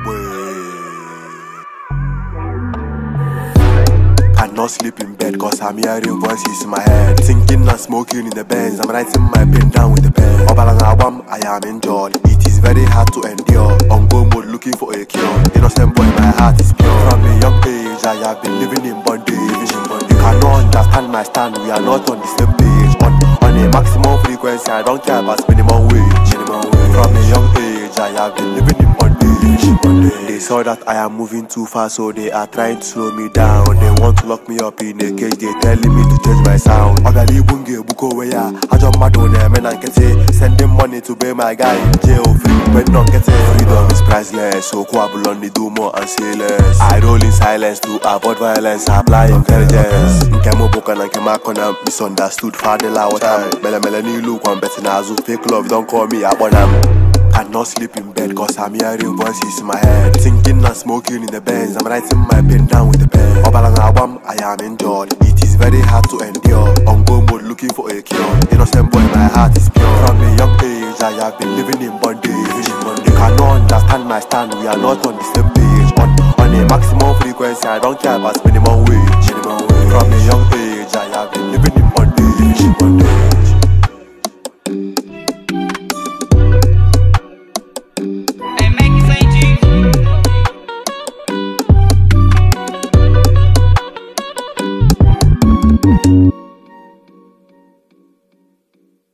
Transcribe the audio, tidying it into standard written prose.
Cannot sleep in bed cause I'm hearing voices in my head. Thinking and smoking in the Benz, I'm writing my pen down with the pen. Obalangawam, I am injured. It is very hard to endure. On go mode looking for a cure. Innocent boy, my heart is pure. From a young age, I have been living in bondage. You cannot understand my stand, we are not on the same page. On a maximum frequency, I don't care about minimum wage. From a young age, I have been living in bondage. They saw that I am moving too fast, so they are trying to slow me down. They want to lock me up in a cage, they telling me to change my sound. Ogali bunge buko weya, ajo madone men and kete. Sending money to pay my guy in jail, free when not get it. Freedom is priceless, so Kwabulon do more and say less. I roll in silence to avoid violence, apply intelligence. Nkemo boka na nkema kona misunderstood fadela watam. Mele ni look one better nazu, fake love don't call me abonam. Cannot sleep in bed cause I'm hearing voices in my head. Thinking and smoking in the Benz, I'm writing my pen down with the pen. Obalangawam, I am injured. It is very hard to endure. On go mode looking for a cure. Innocent boy, my heart is pure. From a young age, I have been living in bondage. You cannot understand my stand, we are not on the same page. On a maximum frequency, I don't care about minimum wage. From a young age, I have been living in bondage.